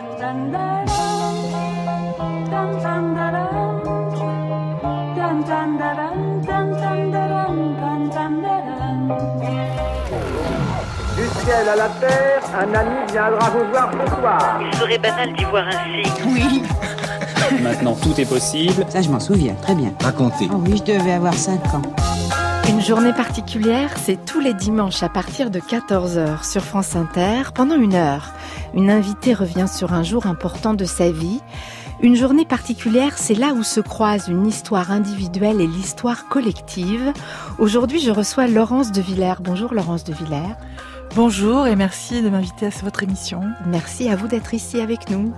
Du ciel à la terre, un ami viendra vous voir ce soir. Il serait banal d'y voir ainsi. Oui. Maintenant, tout est possible. Ça, je m'en souviens, très bien. Racontez. Oh oui, je devais avoir 5 ans. Une journée particulière, c'est tous les dimanches à partir de 14h sur France Inter. Pendant 1 heure, une invitée revient sur un jour important de sa vie. Une journée particulière, c'est là où se croisent une histoire individuelle et l'histoire collective. Aujourd'hui, je reçois Laurence de Villers. Bonjour Laurence de Villers. Bonjour et merci de m'inviter à votre émission. Merci à vous d'être ici avec nous.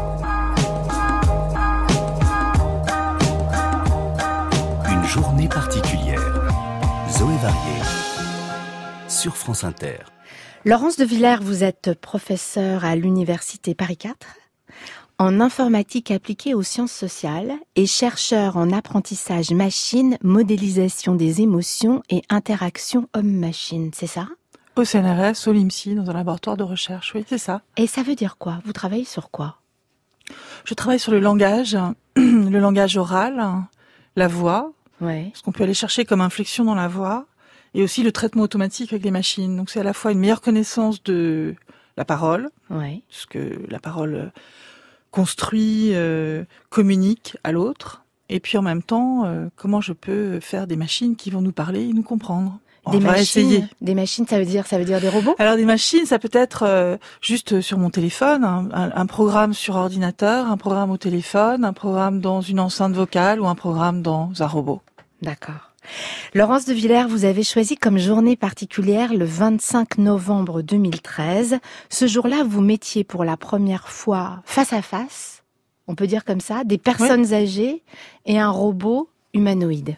Une journée particulière. Zoé Varier sur France Inter. Laurence de Villers, vous êtes professeure à l'Université Paris 4 en informatique appliquée aux sciences sociales et chercheur en apprentissage machine, modélisation des émotions et interaction homme-machine, c'est ça ? Au CNRS, au LIMSI, dans un laboratoire de recherche, oui, c'est ça. Et ça veut dire quoi ? Vous travaillez sur quoi ? Je travaille sur le langage oral, la voix, ce qu'on peut aller chercher comme inflexion dans la voix, et aussi le traitement automatique avec les machines. Donc c'est à la fois une meilleure connaissance de la parole, ce que la parole construit, communique à l'autre, et puis en même temps, comment je peux faire des machines qui vont nous parler et nous comprendre. Des machines, ça veut dire des robots ? Alors des machines, ça peut être juste sur mon téléphone, un programme sur ordinateur, un programme au téléphone, un programme dans une enceinte vocale ou un programme dans un robot. D'accord. Laurence de Villers, vous avez choisi comme journée particulière le 25 novembre 2013. Ce jour-là, vous mettiez pour la première fois face à face, on peut dire comme ça, des personnes âgées et un robot humanoïde.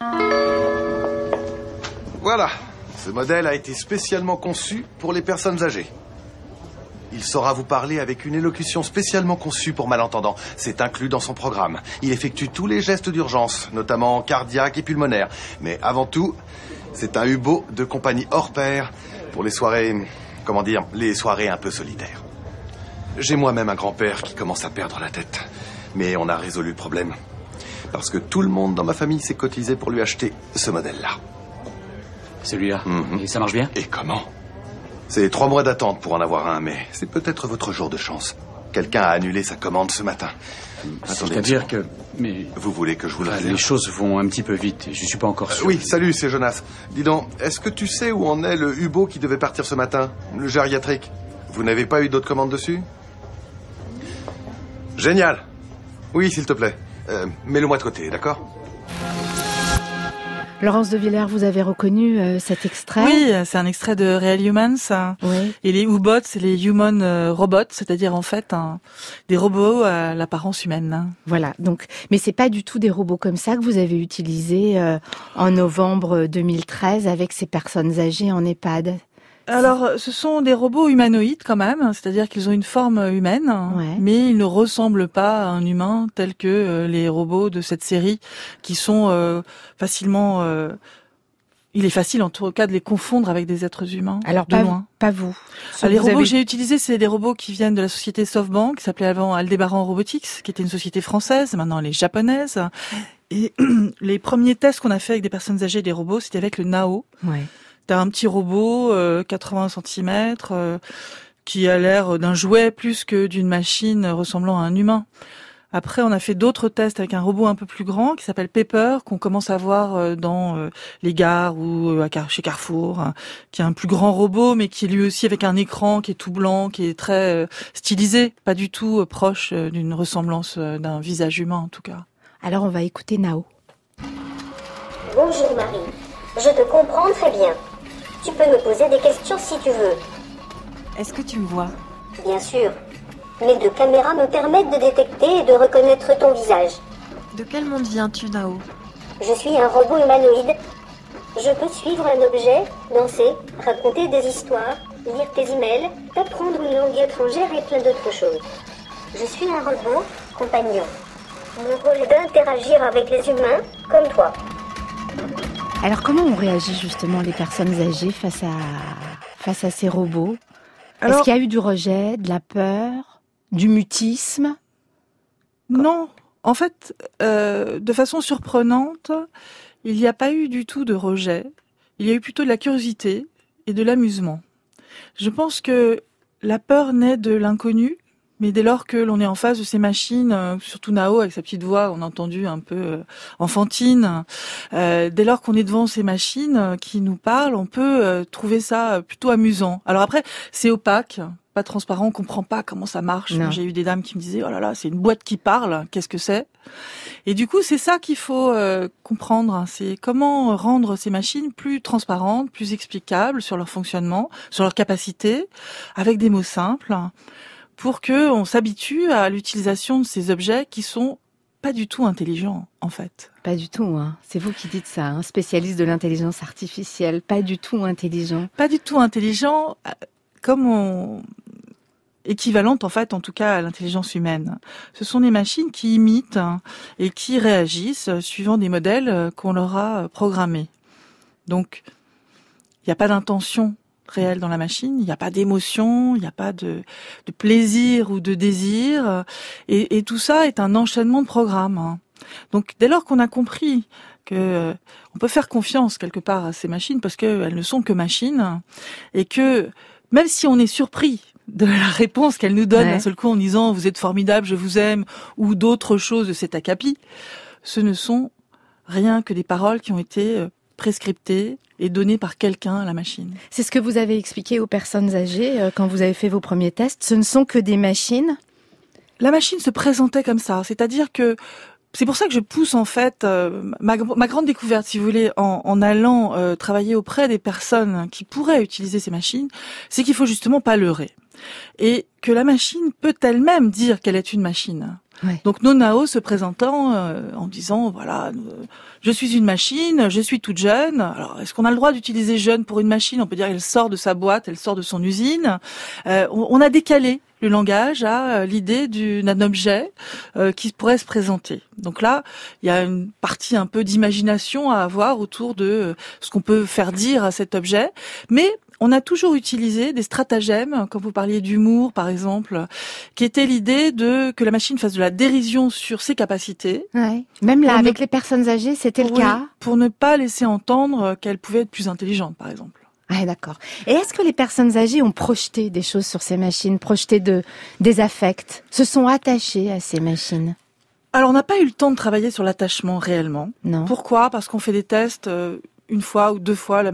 Voilà, ce modèle a été spécialement conçu pour les personnes âgées. Il saura vous parler avec une élocution spécialement conçue pour malentendants. C'est inclus dans son programme. Il effectue tous les gestes d'urgence, notamment cardiaques et pulmonaires. Mais avant tout, c'est un Hubo de compagnie hors pair pour les soirées, les soirées un peu solitaires. J'ai moi-même un grand-père qui commence à perdre la tête. Mais on a résolu le problème. Parce que tout le monde dans ma famille s'est cotisé pour lui acheter ce modèle-là. Celui-là. Et ça marche bien ? Et comment ? C'est 3 mois d'attente pour en avoir un, mais c'est peut-être votre jour de chance. Quelqu'un a annulé sa commande ce matin. Attendez, c'est-à-dire que... Mais... Vous voulez que je vous le réserve ? Les choses vont un petit peu vite, je suis pas encore sûr. Oui, salut, c'est Jonas. Dis donc, est-ce que tu sais où en est le Hubo qui devait partir ce matin ? Le gériatrique ? Vous n'avez pas eu d'autres commandes dessus ? Génial. Oui, s'il te plaît. Mets-le-moi de côté, d'accord ? Laurence de Villers, vous avez reconnu cet extrait ? Oui, c'est un extrait de Real Humans. Oui. Et les Hubots, c'est les Human Robots, c'est-à-dire en fait des robots à l'apparence humaine. Voilà, donc, mais c'est pas du tout des robots comme ça que vous avez utilisés en novembre 2013 avec ces personnes âgées en EHPAD. Alors, ce sont des robots humanoïdes quand même, c'est-à-dire qu'ils ont une forme humaine, mais ils ne ressemblent pas à un humain tel que les robots de cette série qui sont facilement... il est facile en tout cas de les confondre avec des êtres humains. Alors de loin. Pas vous. Les robots que j'ai utilisés, c'est des robots qui viennent de la société SoftBank, qui s'appelait avant Aldebaran Robotics, qui était une société française, maintenant elle est japonaise. Et les premiers tests qu'on a fait avec des personnes âgées et des robots, c'était avec le Nao. T'as un petit robot, 80 cm, qui a l'air d'un jouet plus que d'une machine ressemblant à un humain. Après, on a fait d'autres tests avec un robot un peu plus grand qui s'appelle Pepper, qu'on commence à voir dans les gares ou chez Carrefour, qui est un plus grand robot, mais qui est lui aussi avec un écran qui est tout blanc, qui est très stylisé, pas du tout proche d'une ressemblance d'un visage humain en tout cas. Alors on va écouter Nao. Bonjour Marie, je te comprends très bien. Tu peux me poser des questions si tu veux. Est-ce que tu me vois ? Bien sûr. Mes 2 caméras me permettent de détecter et de reconnaître ton visage. De quel monde viens-tu, Nao ? Je suis un robot humanoïde. Je peux suivre un objet, danser, raconter des histoires, lire tes emails, t'apprendre une langue étrangère et plein d'autres choses. Je suis un robot compagnon. Mon rôle est d'interagir avec les humains comme toi. Alors comment on réagit justement les personnes âgées face à ces robots ? Est-ce qu'il y a eu du rejet, de la peur, du mutisme? Non. En fait, de façon surprenante, il n'y a pas eu du tout de rejet. Il y a eu plutôt de la curiosité et de l'amusement. Je pense que la peur naît de l'inconnu, mais dès lors que l'on est en face de ces machines, surtout Nao avec sa petite voix, on a entendu un peu enfantine, dès lors qu'on est devant ces machines qui nous parlent, on peut trouver ça plutôt amusant. Alors après, c'est opaque, pas transparent, on comprend pas comment ça marche. Moi, j'ai eu des dames qui me disaient « Oh là là, c'est une boîte qui parle, qu'est-ce que c'est ?» Et du coup, c'est ça qu'il faut comprendre, c'est comment rendre ces machines plus transparentes, plus explicables sur leur fonctionnement, sur leur capacité, avec des mots simples, pour que on s'habitue à l'utilisation de ces objets qui sont pas du tout intelligents, en fait. Pas du tout, hein. C'est vous qui dites ça, hein, spécialiste de l'intelligence artificielle. Pas du tout intelligent. Pas du tout intelligent, équivalente en fait, en tout cas, à l'intelligence humaine. Ce sont des machines qui imitent et qui réagissent suivant des modèles qu'on leur a programmés. Donc, il n'y a pas d'intention réelle dans la machine, il n'y a pas d'émotion, il n'y a pas de plaisir ou de désir, et tout ça est un enchaînement de programmes. Donc, dès lors qu'on a compris que on peut faire confiance quelque part à ces machines parce qu'elles ne sont que machines, et que même si on est surpris de la réponse qu'elle nous donne d'un seul coup en disant « vous êtes formidable, je vous aime » ou d'autres choses de cet acabit, ce ne sont rien que des paroles qui ont été prescriptées et données par quelqu'un à la machine. C'est ce que vous avez expliqué aux personnes âgées quand vous avez fait vos premiers tests. Ce ne sont que des machines? La machine se présentait comme ça, c'est-à-dire que c'est pour ça que je pousse en fait ma grande découverte, si vous voulez, en allant travailler auprès des personnes qui pourraient utiliser ces machines, c'est qu'il faut justement pas leurrer. Et que la machine peut elle-même dire qu'elle est une machine. Ouais. Donc nos Nao se présentant en disant voilà, je suis une machine, je suis toute jeune. Alors est-ce qu'on a le droit d'utiliser jeune pour une machine? On peut dire qu'elle sort de sa boîte, elle sort de son usine. On a décalé le langage à l'idée d'un objet qui pourrait se présenter. Donc là, il y a une partie un peu d'imagination à avoir autour de ce qu'on peut faire dire à cet objet, mais on a toujours utilisé des stratagèmes, quand vous parliez d'humour, par exemple, qui était l'idée que la machine fasse de la dérision sur ses capacités. Ouais. Même là, avec les personnes âgées, c'était le cas. Pour ne pas laisser entendre qu'elles pouvaient être plus intelligentes, par exemple. Ah, d'accord. Et est-ce que les personnes âgées ont projeté des choses sur ces machines, projeté des affects, se sont attachées à ces machines? Alors, on n'a pas eu le temps de travailler sur l'attachement réellement. Non. Pourquoi? Parce qu'on fait des tests une fois ou deux fois.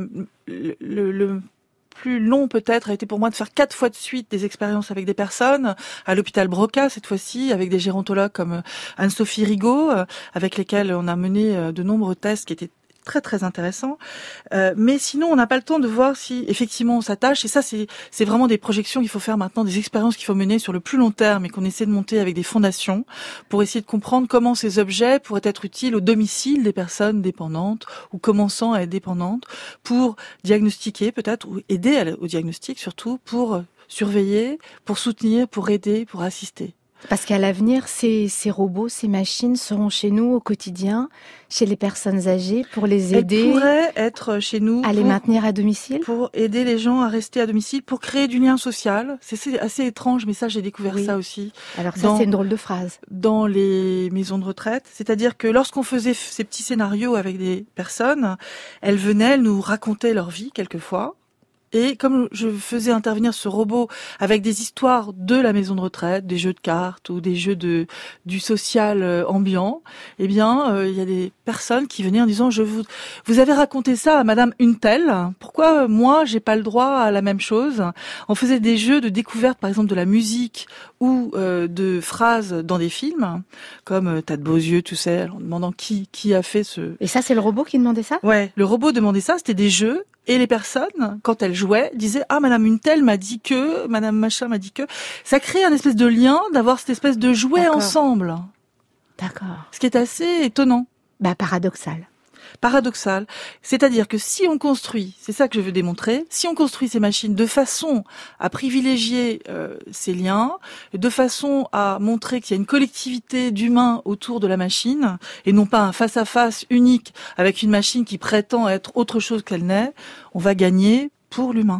Le plus long peut-être a été pour moi de faire 4 fois de suite des expériences avec des personnes à l'hôpital Broca, cette fois-ci avec des gérontologues comme Anne-Sophie Rigaud, avec lesquels on a mené de nombreux tests qui étaient très très intéressant. Mais sinon, on n'a pas le temps de voir si effectivement on s'attache. Et ça, c'est vraiment des projections qu'il faut faire maintenant, des expériences qu'il faut mener sur le plus long terme et qu'on essaie de monter avec des fondations pour essayer de comprendre comment ces objets pourraient être utiles au domicile des personnes dépendantes ou commençant à être dépendantes pour diagnostiquer peut-être ou aider au diagnostic surtout, pour surveiller, pour soutenir, pour aider, pour assister. Parce qu'à l'avenir, ces robots, ces machines seront chez nous au quotidien, chez les personnes âgées, pour les aider. Elles pourraient être chez nous. À les maintenir à domicile. Pour aider les gens à rester à domicile, pour créer du lien social. C'est assez étrange, mais ça, j'ai découvert ça aussi. Alors ça, c'est une drôle de phrase. Dans les maisons de retraite. C'est-à-dire que lorsqu'on faisait ces petits scénarios avec des personnes, elles venaient, elles nous racontaient leur vie, quelquefois. Et comme je faisais intervenir ce robot avec des histoires de la maison de retraite, des jeux de cartes ou des jeux du social ambiant, eh bien, il y a des personnes qui venaient en disant vous avez raconté ça à madame une telle, pourquoi moi j'ai pas le droit à la même chose? On faisait des jeux de découverte, par exemple de la musique ou de phrases dans des films, comme t'as de beaux yeux, tu sais, en demandant qui a fait ce... Et ça, c'est le robot qui demandait ça? Ouais, le robot demandait ça, c'était des jeux. Et les personnes, quand elles jouaient, disaient « Ah, madame une telle m'a dit que, madame machin m'a dit que... » Ça crée un espèce de lien, d'avoir cette espèce de jouet ensemble. D'accord. Ce qui est assez étonnant. Paradoxal. Paradoxal. C'est-à-dire que si on construit, c'est ça que je veux démontrer, si on construit ces machines de façon à privilégier ces liens, de façon à montrer qu'il y a une collectivité d'humains autour de la machine, et non pas un face-à-face unique avec une machine qui prétend être autre chose qu'elle n'est, on va gagner pour l'humain.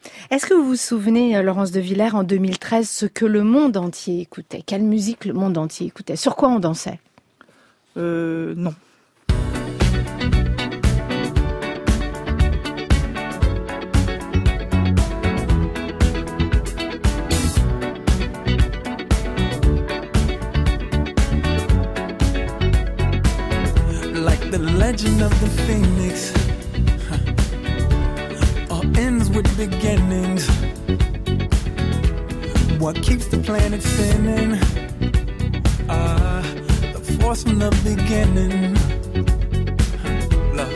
Est-ce que vous vous souvenez, Laurence de Villers, en 2013, ce que le monde entier écoutait? Quelle musique le monde entier écoutait? Sur quoi on dansait? Non. Like the legend of the phoenix, all ends with beginnings. What keeps the planet spinning? The force from the beginning. Love.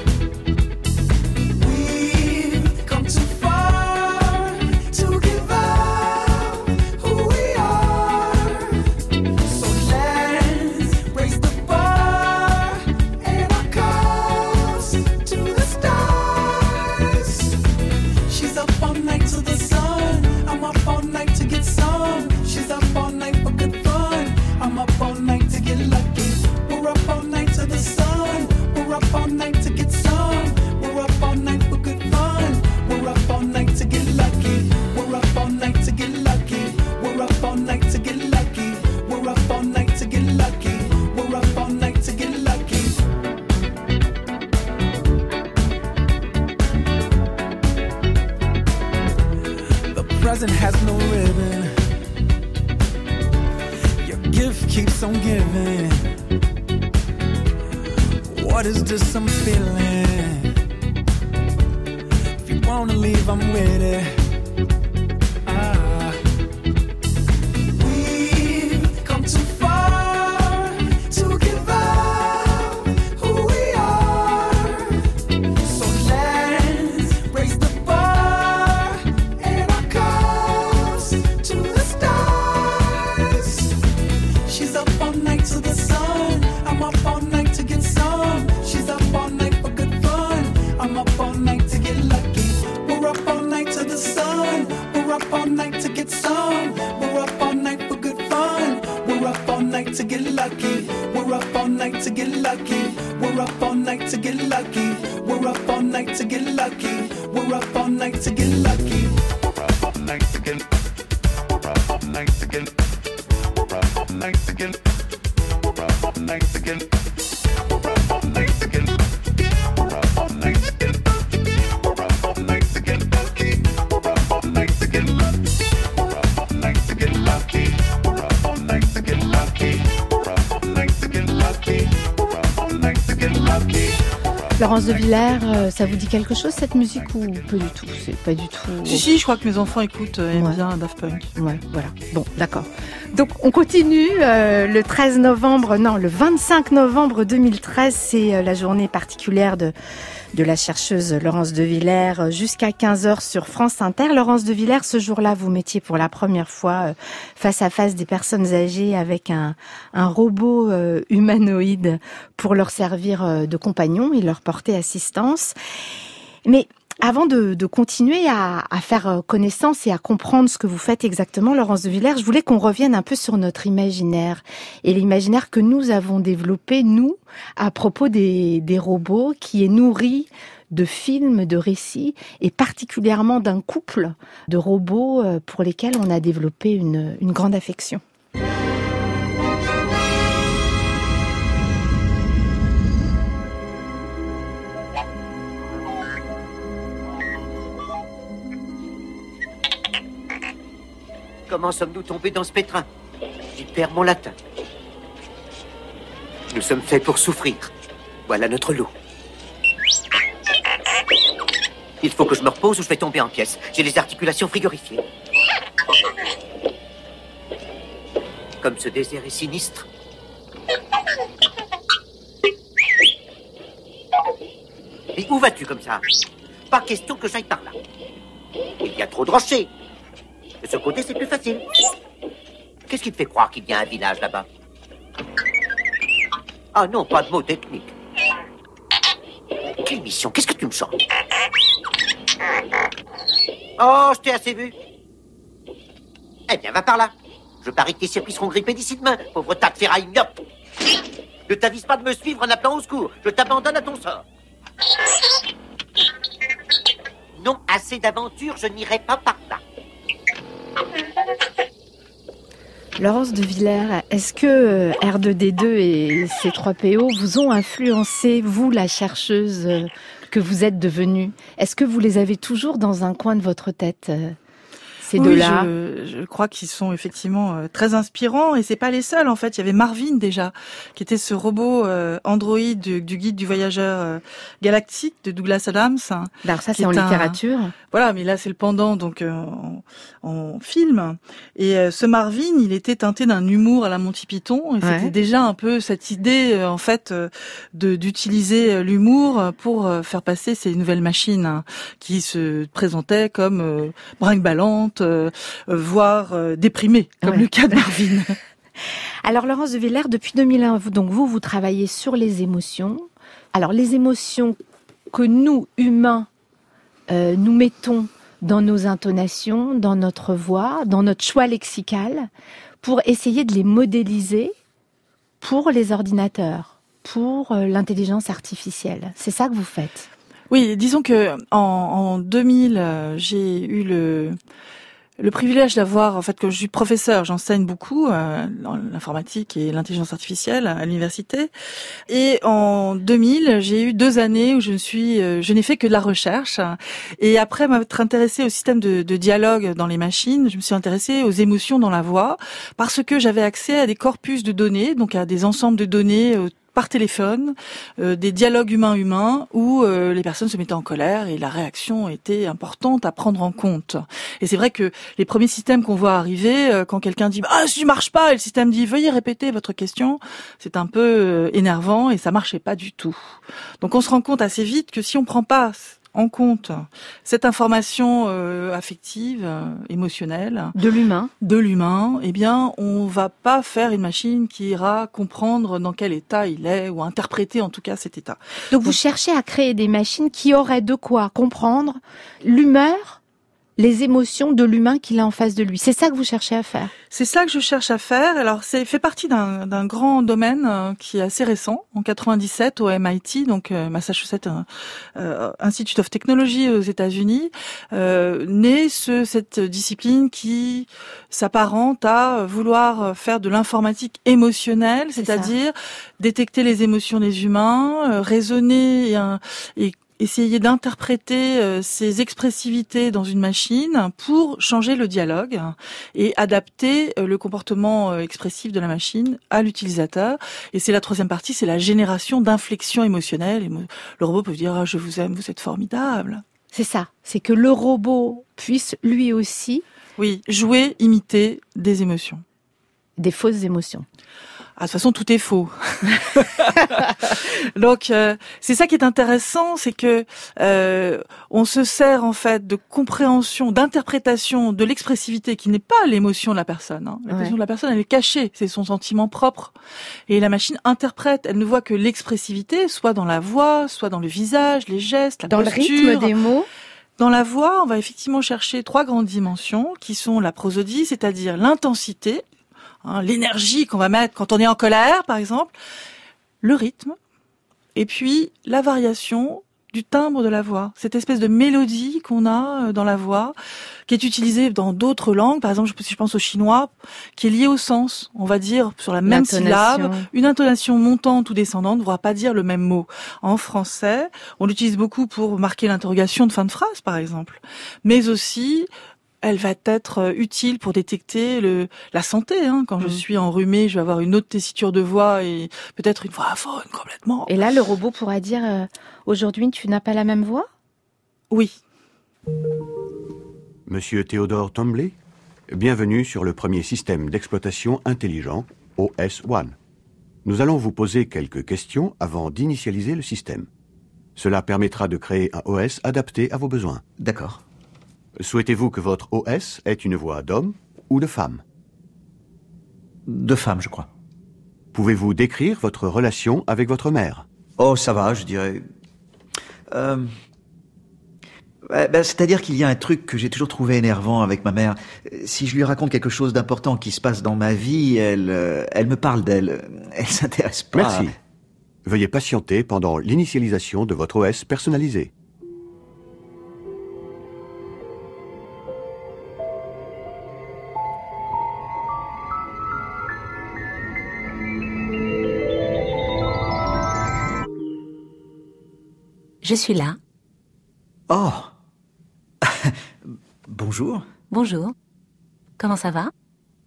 We've come too far to give up who we are. So let's raise the bar and our cups to the stars. She's up all night to the sun. I'm up all night to get some. She's up all night for good fun. I'm up all night to get lucky. We're up all night to the sun. We're up all night to get some. We're up all night for good fun. We're up all night to get lucky. We're up all night to get lucky. We're up all night to get lucky. We're up all night to get lucky. We're up all night to get lucky. The present has no ribbon. Your gift keeps on giving. What is this I'm feeling? If you wanna leave, I'm with it. We've come too far to give up who we are. So let's raise the bar and our cups to the stars. She's up all night to the sun. I'm up all night to get some. She's up all night for good fun. I'm up all night to get lucky. We're up all night to the sun. We're up all night to get some. We're up all night for good fun. We're up all night to get lucky. We're up all night to get lucky. We're up all night to get lucky. We're up all night to get lucky. We're up all night to get lucky. We're up all night to get. We're up all night to get. We're up all night to get. We're up all night to get. We're up all night to get. We're up all night to get. We're up all night to get lucky. We're up all night to get lucky. We're up all night to get lucky. We're up all night to get lucky. We're up all night to get lucky. We're up all night to get lucky. Laurence de Villers, ça vous dit quelque chose cette musique ou pas du tout? C'est pas du tout. Si, je crois que mes enfants écoutent, aiment bien Daft Punk. Ouais, voilà. Bon, d'accord. Donc on continue le 25 novembre 2013, c'est la journée particulière de la chercheuse Laurence de Villers jusqu'à 15h sur France Inter. Laurence de Villers, ce jour-là, vous mettiez pour la première fois face à face des personnes âgées avec un robot humanoïde pour leur servir de compagnon et leur porter assistance. Mais avant de continuer à faire connaissance et à comprendre ce que vous faites exactement, Laurence de Villers, je voulais qu'on revienne un peu sur notre imaginaire et l'imaginaire que nous avons développé, nous, à propos des robots, qui est nourri de films, de récits, et particulièrement d'un couple de robots pour lesquels on a développé une grande affection. Comment sommes-nous tombés dans ce pétrin? J'y perds mon latin. Nous sommes faits pour souffrir. Voilà notre lot. Il faut que je me repose ou je vais tomber en pièces. J'ai les articulations frigorifiées. Comme ce désert est sinistre. Et où vas-tu comme ça? Pas question que j'aille par là. Il y a trop de rochers. De ce côté, c'est plus facile. Qu'est-ce qui te fait croire qu'il y a un village là-bas? Ah non, pas de mots techniques. Quelle mission? Qu'est-ce que tu me chantes? Oh, je t'ai assez vu. Eh bien, va par là. Je parie que tes circuits seront grippés d'ici demain, pauvre tas de ferraille myope. Ne t'avise pas de me suivre en appelant au secours. Je t'abandonne à ton sort. Non, assez d'aventures, je n'irai pas par là. Laurence de Villers, est-ce que R2D2 et C3PO vous ont influencé, vous, la chercheuse que vous êtes devenue? Est-ce que vous les avez toujours dans un coin de votre tête, ces deux-là? Je crois qu'ils sont effectivement très inspirants, et c'est pas les seuls en fait. Il y avait Marvin déjà, qui était ce robot Android du guide du voyageur galactique de Douglas Adams. Alors ça, c'est en littérature. Voilà, mais là c'est le pendant donc en film. Et ce Marvin, il était teinté d'un humour à la Monty Python, et c'était déjà un peu cette idée en fait d'utiliser l'humour pour faire passer ces nouvelles machines qui se présentaient comme brinque-ballantes, voire déprimées, comme le cas de Marvin. Alors Laurence de Villers, depuis 2001, vous travaillez sur les émotions. Alors les émotions que nous, humains, nous mettons dans nos intonations, dans notre voix, dans notre choix lexical, pour essayer de les modéliser pour les ordinateurs, pour l'intelligence artificielle. C'est ça que vous faites? Oui, disons que en 2000, j'ai eu le privilège d'avoir, en fait, que je suis professeur, j'enseigne beaucoup dans l'informatique et l'intelligence artificielle à l'université. Et en 2000, j'ai eu 2 années où je n'ai fait que de la recherche. Et après m'être intéressée au système de dialogue dans les machines, je me suis intéressée aux émotions dans la voix, parce que j'avais accès à des corpus de données, donc à des ensembles de données par téléphone, des dialogues humains-humains où les personnes se mettaient en colère et la réaction était importante à prendre en compte. Et c'est vrai que les premiers systèmes qu'on voit arriver, quand quelqu'un dit « Ah, si je marche pas !» et le système dit « Veuillez répéter votre question », c'est un peu énervant et ça marchait pas du tout. Donc on se rend compte assez vite que si on prend pas en compte cette information affective, émotionnelle de l'humain, eh bien, on va pas faire une machine qui ira comprendre dans quel état il est ou interpréter en tout cas cet état. Donc vous cherchez à créer des machines qui auraient de quoi comprendre l'humeur, les émotions de l'humain qu'il a en face de lui. C'est ça que vous cherchez à faire? C'est ça que je cherche à faire. Alors, c'est fait partie d'un grand domaine qui est assez récent, en 97 au MIT, donc Massachusetts Institute of Technology aux États-Unis, naît cette discipline qui s'apparente à vouloir faire de l'informatique émotionnelle, c'est-à-dire détecter les émotions des humains, raisonner et essayer d'interpréter ces expressivités dans une machine pour changer le dialogue et adapter le comportement expressif de la machine à l'utilisateur. Et c'est la troisième partie, c'est la génération d'inflexions émotionnelles. Et le robot peut dire « Ah, je vous aime, vous êtes formidable ». C'est ça, c'est que le robot puisse lui aussi... Oui, jouer, imiter des émotions. Des fausses émotions. Ah, de toute façon, tout est faux. Donc, c'est ça qui est intéressant, c'est que on se sert en fait de compréhension, d'interprétation de l'expressivité qui n'est pas l'émotion de la personne. L'émotion de la personne, elle est cachée, c'est son sentiment propre. Et la machine interprète, elle ne voit que l'expressivité, soit dans la voix, soit dans le visage, les gestes, la posture. Dans le rythme des mots. Dans la voix, on va effectivement chercher 3 grandes dimensions qui sont la prosodie, c'est-à-dire l'intensité, l'énergie qu'on va mettre quand on est en colère, par exemple, le rythme, et puis la variation du timbre de la voix, cette espèce de mélodie qu'on a dans la voix, qui est utilisée dans d'autres langues, par exemple, si je pense au chinois, qui est liée au sens, on va dire sur la même syllabe, une intonation montante ou descendante ne va pas dire le même mot. En français, on l'utilise beaucoup pour marquer l'interrogation de fin de phrase, par exemple, mais aussi... elle va être utile pour détecter la santé. Quand je suis enrhumée, je vais avoir une autre tessiture de voix et peut-être une voix aphone complètement. Et là, le robot pourra dire aujourd'hui, tu n'as pas la même voix? Oui. Monsieur Théodore Tombly, bienvenue sur le premier système d'exploitation intelligent, OS1. Nous allons vous poser quelques questions avant d'initialiser le système. Cela permettra de créer un OS adapté à vos besoins. D'accord. Souhaitez-vous que votre OS ait une voix d'homme ou de femme? De femme, je crois. Pouvez-vous décrire votre relation avec votre mère? Oh, ça va, je dirais... c'est-à-dire qu'il y a un truc que j'ai toujours trouvé énervant avec ma mère. Si je lui raconte quelque chose d'important qui se passe dans ma vie, elle me parle d'elle. Elle s'intéresse pas. Merci. Veuillez patienter pendant l'initialisation de votre OS personnalisé. Je suis là. Oh. Bonjour. Bonjour. Comment ça va?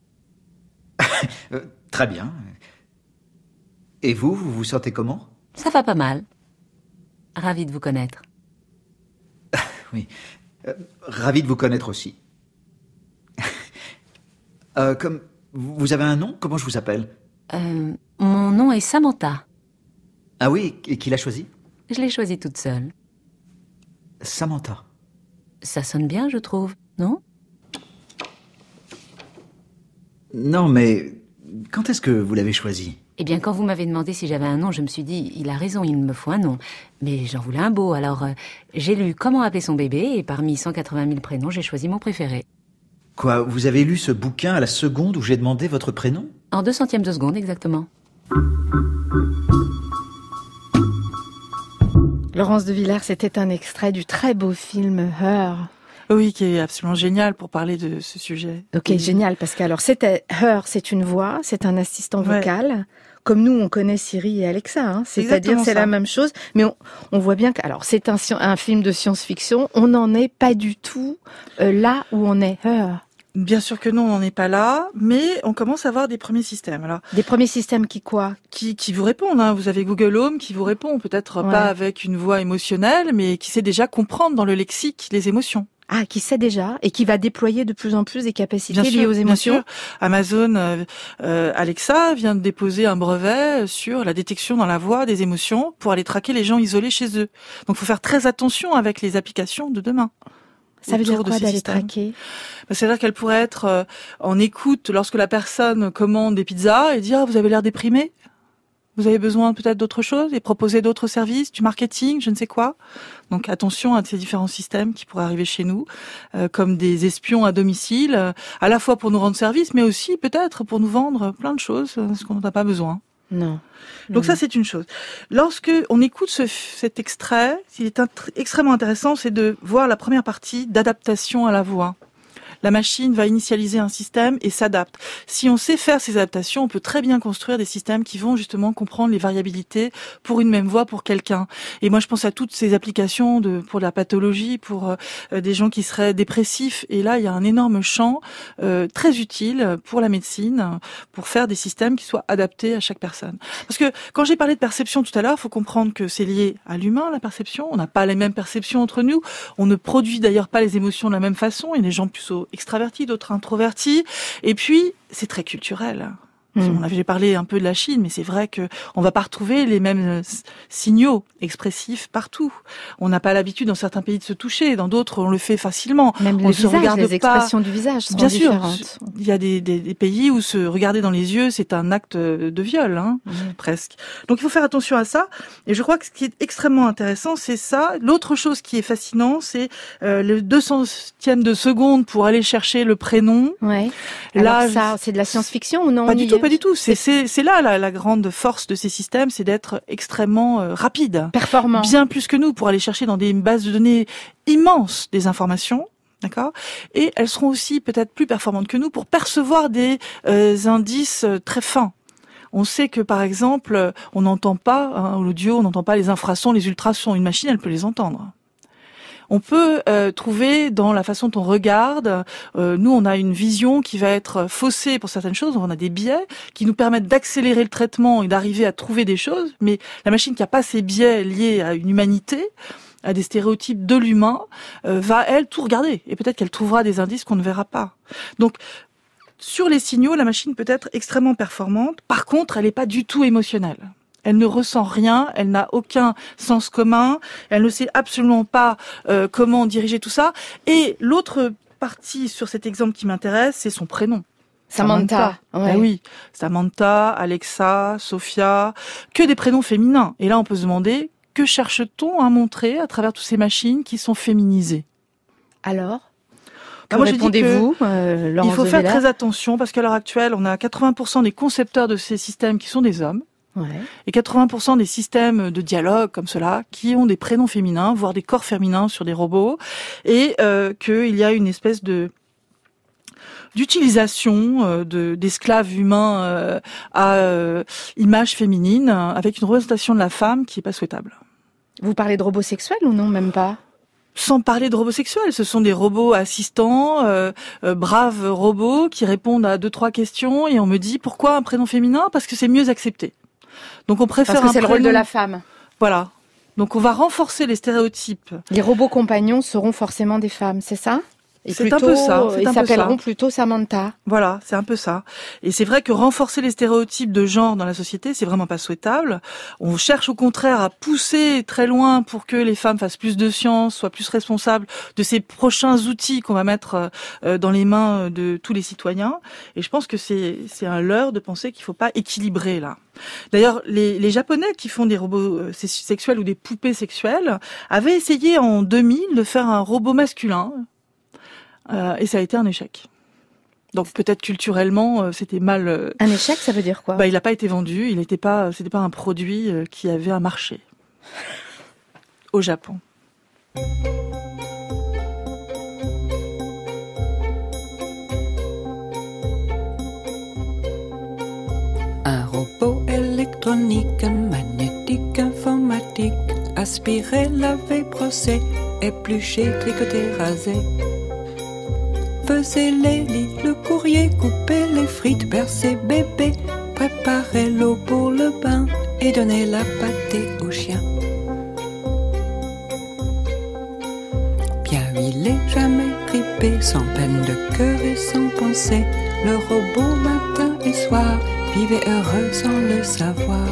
Très bien. Et vous vous sentez comment? Ça va pas mal. Ravi de vous connaître. Oui. Ravi de vous connaître aussi. Comme vous avez un nom? Comment je vous appelle? Mon nom est Samantha. Ah oui, et qui l'a choisi? Je l'ai choisi toute seule. Samantha. Ça sonne bien, je trouve, non? Non, mais quand est-ce que vous l'avez choisi? Eh bien, quand vous m'avez demandé si j'avais un nom, je me suis dit, il a raison, il me faut un nom. Mais j'en voulais un beau, alors j'ai lu Comment appeler son bébé, et parmi 180 000 prénoms, j'ai choisi mon préféré. Quoi, vous avez lu ce bouquin à la seconde où j'ai demandé votre prénom? En 2 centièmes de seconde, exactement. Laurence de Villers, c'était un extrait du très beau film Her. Oui, qui est absolument génial pour parler de ce sujet. Ok, génial, parce que alors c'était Her, c'est une voix, c'est un assistant vocal. Comme nous, on connaît Siri et Alexa, hein. C'est-à-dire c'est la même chose, mais on voit bien que alors c'est un film de science-fiction, on n'en est pas du tout là où on est Her. Bien sûr que non, on n'en est pas là, mais on commence à avoir des premiers systèmes. Alors, des premiers systèmes qui quoi? Qui vous répondent, hein. Vous avez Google Home qui vous répond, peut-être pas avec une voix émotionnelle, mais qui sait déjà comprendre dans le lexique les émotions. Ah, qui sait déjà et qui va déployer de plus en plus des capacités liées aux émotions. Bien sûr. Amazon Alexa vient de déposer un brevet sur la détection dans la voix des émotions pour aller traquer les gens isolés chez eux. Donc, il faut faire très attention avec les applications de demain. Ça veut dire quoi d'aller traquer? C'est-à-dire qu'elle pourrait être en écoute lorsque la personne commande des pizzas et dire « Ah, vous avez l'air déprimé ? Vous avez besoin peut-être d'autre chose et proposer d'autres services, du marketing, je ne sais quoi. » Donc attention à ces différents systèmes qui pourraient arriver chez nous, comme des espions à domicile, à la fois pour nous rendre service, mais aussi peut-être pour nous vendre plein de choses, ce qu'on n'a pas besoin. Non. Donc ça, c'est une chose. Lorsque on écoute cet extrait, ce qui est extrêmement intéressant, c'est de voir la première partie d'adaptation à la voix. La machine va initialiser un système et s'adapte. Si on sait faire ces adaptations, on peut très bien construire des systèmes qui vont justement comprendre les variabilités pour une même voix pour quelqu'un. Et moi, je pense à toutes ces applications pour la pathologie, pour des gens qui seraient dépressifs. Et là, il y a un énorme champ très utile pour la médecine, pour faire des systèmes qui soient adaptés à chaque personne. Parce que quand j'ai parlé de perception tout à l'heure, il faut comprendre que c'est lié à l'humain, la perception. On n'a pas les mêmes perceptions entre nous. On ne produit d'ailleurs pas les émotions de la même façon. Il y a des gens plutôt extravertis, d'autres introvertis. Et puis, c'est très culturel. J'ai parlé un peu de la Chine, mais c'est vrai que on va pas retrouver les mêmes signaux expressifs partout. On n'a pas l'habitude dans certains pays de se toucher, dans d'autres on le fait facilement. Même on se regarde les expressions du visage sont différentes. Bien sûr, il y a des pays où se regarder dans les yeux, c'est un acte de viol, hein, presque. Donc il faut faire attention à ça. Et je crois que ce qui est extrêmement intéressant, c'est ça. L'autre chose qui est fascinant, c'est le 200e de seconde pour aller chercher le prénom. Ouais. Là, alors ça, c'est de la science-fiction ou non? Pas du tout. C'est là la grande force de ces systèmes, c'est d'être extrêmement rapide, performant, bien plus que nous pour aller chercher dans des bases de données immenses des informations. D'accord. Et elles seront aussi peut-être plus performantes que nous pour percevoir des indices très fins. On sait que, par exemple, on n'entend pas l'audio, on n'entend pas les infrasons, les ultrasons. Une machine, elle peut les entendre. On peut trouver dans la façon dont on regarde, nous on a une vision qui va être faussée pour certaines choses, on a des biais qui nous permettent d'accélérer le traitement et d'arriver à trouver des choses, mais la machine qui n'a pas ces biais liés à une humanité, à des stéréotypes de l'humain, va elle tout regarder et peut-être qu'elle trouvera des indices qu'on ne verra pas. Donc sur les signaux, la machine peut être extrêmement performante, par contre elle n'est pas du tout émotionnelle. Elle ne ressent rien, elle n'a aucun sens commun, elle ne sait absolument pas comment diriger tout ça. Et l'autre partie sur cet exemple qui m'intéresse, c'est son prénom. Samantha. Ouais. Ah oui, Samantha, Alexa, Sophia, que des prénoms féminins. Et là, on peut se demander, que cherche-t-on à montrer à travers toutes ces machines qui sont féminisées? Alors, moi, répondez-vous, il faut faire très attention parce qu'à l'heure actuelle, on a 80% des concepteurs de ces systèmes qui sont des hommes. Ouais. Et 80% des systèmes de dialogue comme cela qui ont des prénoms féminins, voire des corps féminins sur des robots, et qu'il y a une espèce d'utilisation d'esclaves humains à image féminine, avec une représentation de la femme qui est pas souhaitable. Vous parlez de robots sexuels ou non, même pas? Sans parler de robots sexuels, ce sont des robots assistants, braves robots qui répondent à 2-3 questions et on me dit pourquoi un prénom féminin? Parce que c'est mieux accepté. Donc on préfère Parce que c'est le rôle de la femme. Voilà. Donc on va renforcer les stéréotypes. Les robots compagnons seront forcément des femmes, c'est ça? Et c'est un peu ça. Ils s'appelleront plutôt Samantha. Voilà, c'est un peu ça. Et c'est vrai que renforcer les stéréotypes de genre dans la société, c'est vraiment pas souhaitable. On cherche au contraire à pousser très loin pour que les femmes fassent plus de science, soient plus responsables de ces prochains outils qu'on va mettre dans les mains de tous les citoyens. Et je pense que c'est un leurre de penser qu'il faut pas équilibrer là. D'ailleurs, les Japonais qui font des robots sexuels ou des poupées sexuelles avaient essayé en 2000 de faire un robot masculin. Et ça a été un échec. Donc peut-être culturellement, c'était mal. Un échec, ça veut dire quoi? Il n'a pas été vendu. C'était pas un produit qui avait un marché au Japon. Un robot électronique, magnétique, informatique, aspirer, laver, brosser, éplucher, tricoter, raser. Peser les lits, le courrier, couper les frites, bercer bébé, préparer l'eau pour le bain et donner la pâtée au chien. Bien huilé, jamais grippé, sans peine de cœur et sans pensée, le robot matin et soir vivait heureux sans le savoir.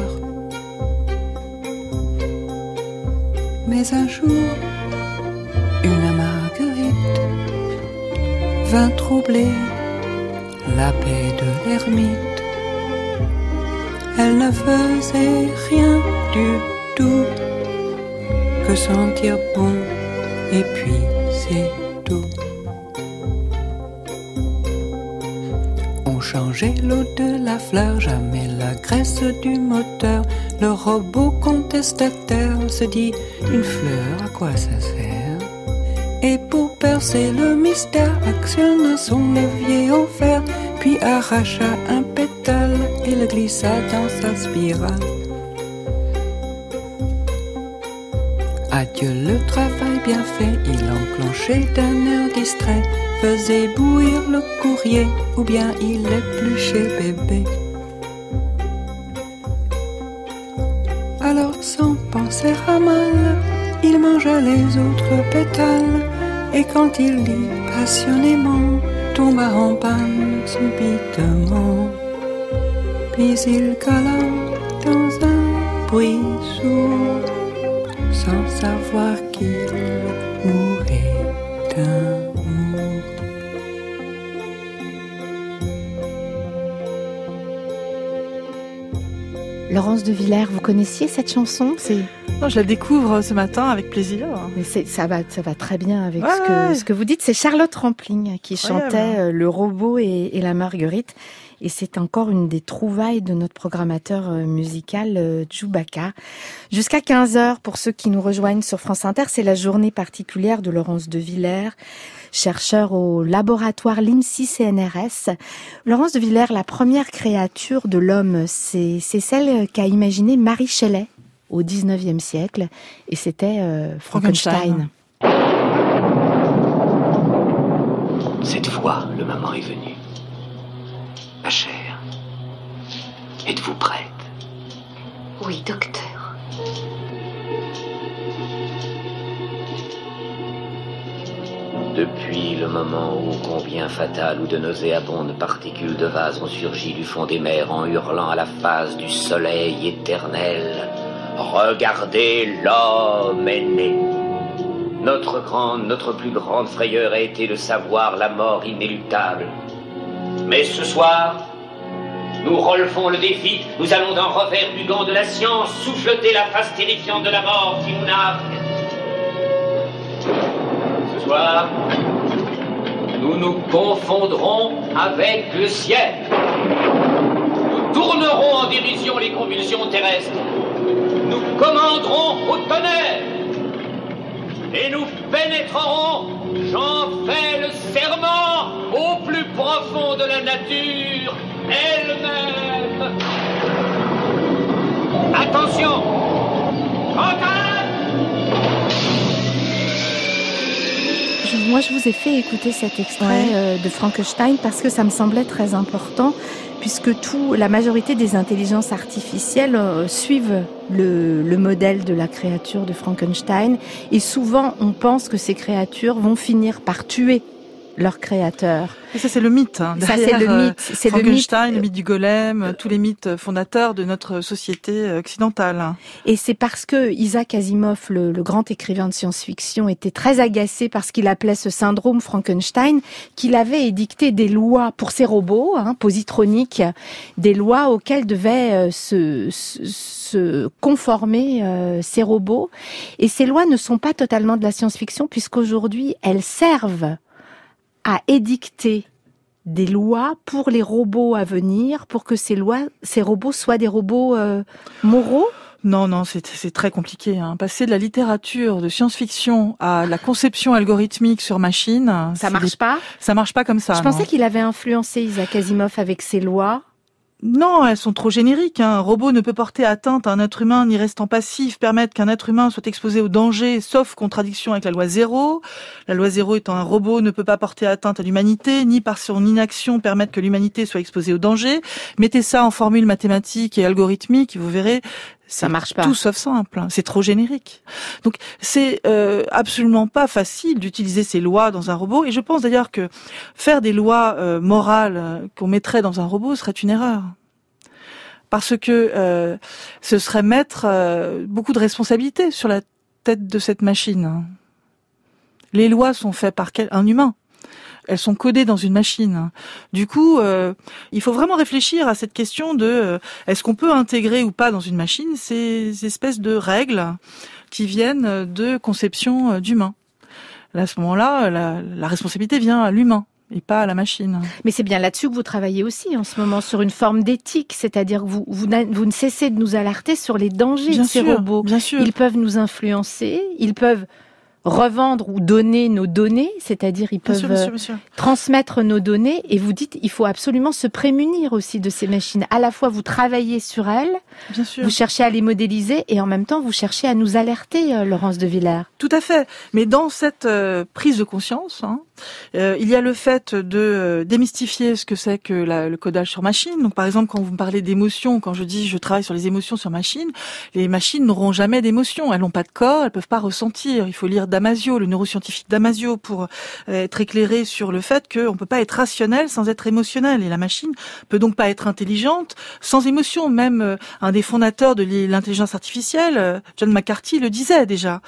Mais un jour, une marguerite vint troubler la paix de l'ermite. Elle ne faisait rien du tout que sentir bon, et puis c'est tout. On changeait l'eau de la fleur, jamais la graisse du moteur. Le robot contestataire se dit, une fleur, à quoi ça sert? Et pour percer le mystère, actionna son levier en fer, puis arracha un pétale et le glissa dans sa spirale. Adieu le travail bien fait, il enclenchait d'un air distrait, faisait bouillir le courrier, ou bien il épluchait bébé. Alors sans penser à mal, il mangea les autres pétales, et quand il lit passionnément, tomba en panne subitement. Puis il cala dans un bruit sourd, sans savoir qu'il mourait d'amour. Laurence de Villers, vous connaissiez cette chanson? Non, je la découvre ce matin avec plaisir. Mais ça va très bien avec ce que vous dites. C'est Charlotte Rampling qui chantait Le robot et la marguerite. Et c'est encore une des trouvailles de notre programmateur musical Chewbacca. Jusqu'à 15h, pour ceux qui nous rejoignent sur France Inter, c'est la journée particulière de Laurence de Villers, chercheur au laboratoire l'INSI-CNRS. Laurence de Villers, la première créature de l'homme, c'est celle qu'a imaginée Mary Shelley au XIXe siècle, et c'était Frankenstein. Cette fois, le moment est venu. Ma chère, êtes-vous prête? Oui, docteur. Depuis le moment ô combien fatal où de nauséabondes particules de vase ont surgi du fond des mers en hurlant à la face du soleil éternel, regardez, l'homme est né. Notre plus grande frayeur a été de savoir la mort inéluctable. Mais ce soir, nous relevons le défi, nous allons d'un revers du gant de la science souffleter la face terrifiante de la mort qui nous nargue. Ce soir, nous nous confondrons avec le ciel. Nous tournerons en dérision les convulsions terrestres. Nous commanderons au tonnerre. Et nous pénétrerons, j'en fais le serment, au plus profond de la nature elle-même. Attention! Campagne! moi je vous ai fait écouter cet extrait de Frankenstein parce que ça me semblait très important, puisque la majorité des intelligences artificielles suivent le modèle de la créature de Frankenstein, et souvent on pense que ces créatures vont finir par tuer leur créateur. Et ça, c'est le mythe. Hein, ça, c'est le mythe. C'est Frankenstein, le mythe du golem, tous les mythes fondateurs de notre société occidentale. Et c'est parce que Isaac Asimov, le grand écrivain de science-fiction, était très agacé par ce qu'il appelait ce syndrome Frankenstein, qu'il avait édicté des lois pour ces robots, positroniques, des lois auxquelles devaient se conformer ces robots. Et ces lois ne sont pas totalement de la science-fiction, puisqu'aujourd'hui, elles servent à édicter des lois pour les robots à venir, pour que ces robots soient des robots moraux? Non, c'est très compliqué. Passer de la littérature de science-fiction à la conception algorithmique sur machine, ça marche pas. Ça marche pas comme ça. Je pensais qu'il avait influencé Isaac Asimov avec ses lois. Non, elles sont trop génériques. Un robot ne peut porter atteinte à un être humain ni restant passif, permettre qu'un être humain soit exposé au danger, sauf contradiction avec la loi 0. La loi 0 étant un robot ne peut pas porter atteinte à l'humanité, ni par son inaction permettre que l'humanité soit exposée au danger. Mettez ça en formule mathématique et algorithmique, et vous verrez, ça marche pas. Tout sauf simple. C'est trop générique. Donc c'est absolument pas facile d'utiliser ces lois dans un robot. Et je pense d'ailleurs que faire des lois morales qu'on mettrait dans un robot serait une erreur. Parce que ce serait mettre beaucoup de responsabilités sur la tête de cette machine. Les lois sont faites par un humain. Elles sont codées dans une machine. Du coup, il faut vraiment réfléchir à cette question de est-ce qu'on peut intégrer ou pas dans une machine ces espèces de règles qui viennent de conception d'humains. Là, à ce moment-là, la responsabilité vient à l'humain et pas à la machine. Mais c'est bien là-dessus que vous travaillez aussi en ce moment, sur une forme d'éthique, c'est-à-dire que vous ne cessez de nous alerter sur les dangers de ces robots. Bien sûr. Ils peuvent nous influencer, ils peuvent revendre ou donner nos données, c'est-à-dire ils peuvent bien sûr. transmettre nos données, et vous dites il faut absolument se prémunir aussi de ces machines. À la fois vous travaillez sur elles, bien sûr. Vous cherchez à les modéliser, et en même temps vous cherchez à nous alerter, Laurence de Villers. Tout à fait. Mais dans cette prise de conscience, il y a le fait de démystifier ce que c'est que le codage sur machine. Donc par exemple, quand vous me parlez d'émotions, quand je dis je travaille sur les émotions sur machine, les machines n'auront jamais d'émotions. Elles n'ont pas de corps, elles peuvent pas ressentir. Il faut lire Damasio, le neuroscientifique Damasio, pour être éclairé sur le fait qu'on peut pas être rationnel sans être émotionnel. Et la machine peut donc pas être intelligente sans émotion. Même un des fondateurs de l'intelligence artificielle, John McCarthy, le disait déjà.